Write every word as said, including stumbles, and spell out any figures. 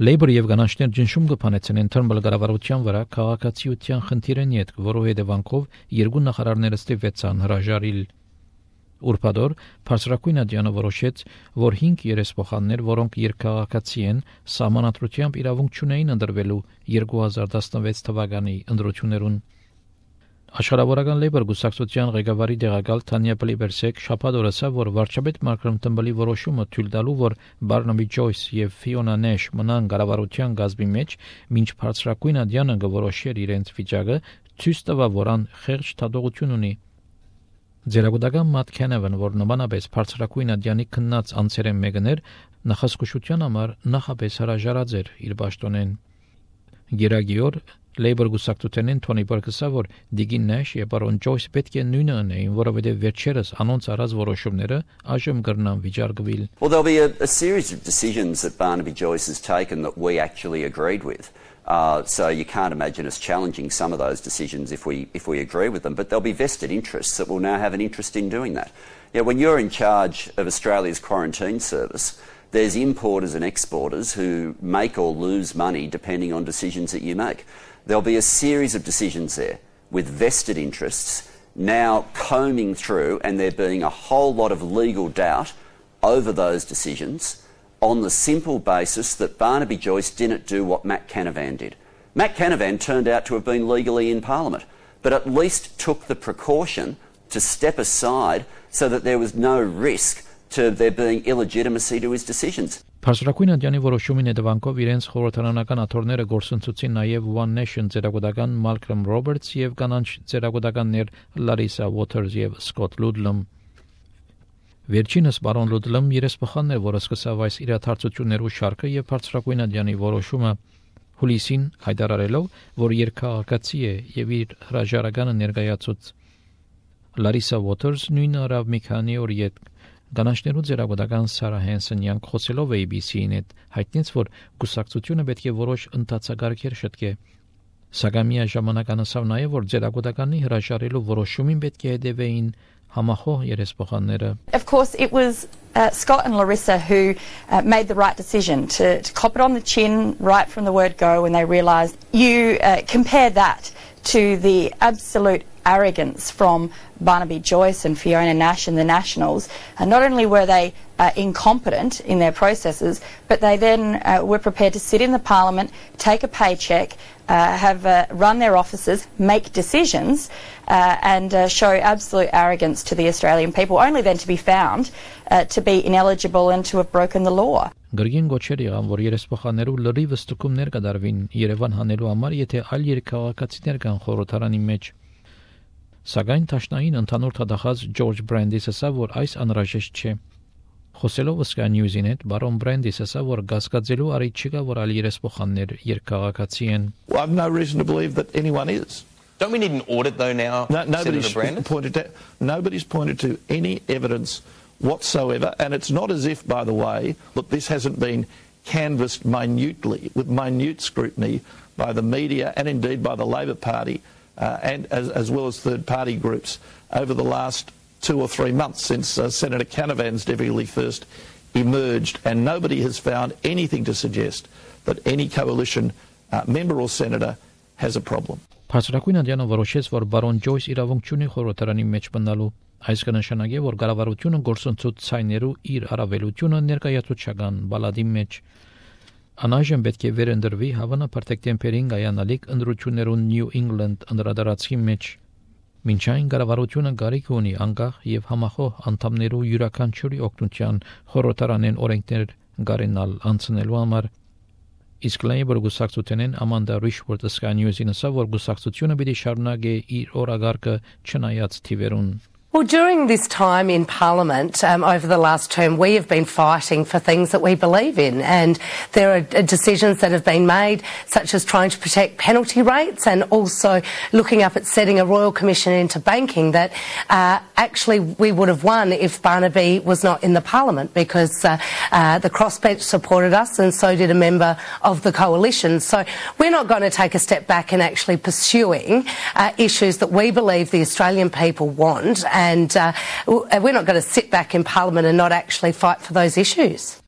Labour եւ գանաչներ ջնշում կփանեցնեն թրմբլ կառավարության վրա քաղաքացիության խնդիրեն յետ, որով հետևանքով երկու նախարարները ստիպեցան հրաժարիլ։ Ուրբաթօր Փարսրակույն ադյանը որոշեց, որ հինգ երեսփոխաններ, որոնք երկքաղաքացի են, սահմանադրությամբ իրավունք չունեին ընտրվելու երկու հազար տասնվեց թվականի ընտրություններուն։ Աշխարհավորական Labour գուսակցության ղեկավարի դեղակալ Թանյա Պլիբերսեկ շաբաթ օրը ասավ, որ վարչապետ Մալքոմ Թմբլի որոշումը թույլ տալու, որ Բարնաբի Ջոյս եւ Ֆիոնա Նեշ մնան կառավարության գազբի մեջ, մինչ Փարսրակույն ադյանը կորոշեր իրենց վիճակը, ցույց տվավ, որ ան խեղճ թադողություն ունի։ Ձերագուտական Մատ Քենևն, որ նմանապես Փարսրակույն ադյանի քննած անձերեն մեկն էր, նախասկուշության համար նախապես հրաժարած էր իր պաշտոնեն։ Գերագիոր Labour գուսակցութենեն Թոնի Բերգսը, որ Դիգին Նեշ եւ Բարոն Ջոյս պետք է նույնը անեին, որովհետեւ վերջերս անոնց արած որոշումները այժմ կրնան վիճարկվել։ Well, there'll be a, a series of decisions that Barnaby Joyce has taken that we actually agreed with. Uh, so you can't imagine us challenging some of those decisions if we if we agree with them. But there'll be vested interests that will now have an interest in doing that. Yeah, when you're in charge of Australia's quarantine service, there's importers and exporters who make or lose money depending on decisions that you make. There'll be a series of decisions there with vested interests now combing through, and there being a whole lot of legal doubt over those decisions on the simple basis that Barnaby Joyce didn't do what Matt Canavan did. Matt Canavan turned out to have been legally in Parliament, but at least took the precaution to step aside so that there was no risk to there being illegitimacy to his decisions. Փարսրակույն ադյանի որոշումին հետևանքով իրենց խորհրդարանական աթոռները գործընծուցին նաև One Nation ձերագուտական Մալքոմ Ռոբերտս եւ կանանչ ձերագուտականներ Լարիսա Ուոթերս եւ Սկոտ Լուդլում։ Վերջինս բարոն Լուդլում երեսփոխանն էր, որը սկսավ այս իրադարձություններու շարքը եւ Փարսրակույն ադյանի որոշումը հուլիսին հայտարարելով, որ երկքաղաքացի է եւ իր հրաժարականը ներկայացուց։ Լարիսա Ուոթերս նույնը արավ մի քանի օր յետ Գանաչներու ձերագուտական Սարա Հենսոնյան խոսելով A B C-ին հետ հայտնեց, որ գուսակցությունը պետք է որոշ ընթացագարկեր շտկե։ Սակայն միաժամանակ անասավ նաև, որ ձերագուտականի հրաժարելու որոշումին պետք է հետևեին համախոհ երեսփոխանները։ Of course, it was uh, Scott and Larissa who uh, made the right decision to, to cop it on the chin right from the word go when they realised. You uh, compare that to the absolute arrogance from Barnaby Joyce and Fiona Nash and the Nationals. And not only were they uh, incompetent in their processes, but they then uh, were prepared to sit in the Parliament, take a paycheck, uh, have uh, run their offices, make decisions, uh, and uh, show absolute arrogance to the Australian people, only then to be found uh, to be ineligible and to have broken the law. Գրգին գոչեր եղան, որ երեսփոխաններու լրիվս տկումներ կդարվին Երևան հանելու համար, եթե այլ երկքաղաքացիներ կան խորհրդարանի մեջ։ Սակայն Տաշնային ընդհանուր թադախած Ջորջ Բրենդիսը ասավ, որ այս անհրաժեշտ չէ։ Խոսելով Sky News-ին հետ, բարոն Բրենդիսը ասավ, որ գասկածելու առիթ չկա, որ այլ երեսփոխաններ երկքաղաքացի են։ Well, I've no reason to believe that anyone is. Don't we need an audit though now? No, nobody's Senator Brandis? pointed to, nobody's pointed to any evidence whatsoever, and it's not as if, by the way, look, this hasn't been canvassed minutely, with minute scrutiny by the media and indeed by the Labor Party uh, and as, as well as third-party groups over the last two or three months since uh, Senator Canavan's difficulty first emerged, and nobody has found anything to suggest that any coalition uh, member or senator has a problem. Փարսրակույն ադյանը որոշեց, որ բարոն Ջոյս իրավունք չունի խորհրդարանի մեջ մնալու։ Այս կնշանակի, որ կառավարությունը գործընծուց ցայներու իր առավելությունը ներկայացուցչական բալադի մեջ։ Անայժմ պետք է վերընտրվի հավանաբար դեկտեմբերին կայանալիք ընտրություններուն New England անդրադարձի մեջ։ Մինչ այն կառավարությունը գարիք ունի անկախ եւ համախոհ անդամներու յուրաքանչյուրի օգնության խորհրդարանեն օրենքներ գարենալ անցնելու համար։ Իսկ Labour գուսակցությունեն Ամանդա Ռիշվորդը Sky News-ին ասավ, որ գուսակցությունը պիտի շարունակի իր օրագարկը չնայած թիվերուն։ Well, during this time in Parliament um, over the last term, we have been fighting for things that we believe in, and there are decisions that have been made, such as trying to protect penalty rates and also looking up at setting a Royal Commission into banking that uh, actually we would have won if Barnaby was not in the Parliament, because uh, uh, the crossbench supported us and so did a member of the coalition. So we're not going to take a step back in actually pursuing uh, issues that we believe the Australian people want. And uh, we're not going to sit back in Parliament and not actually fight for those issues.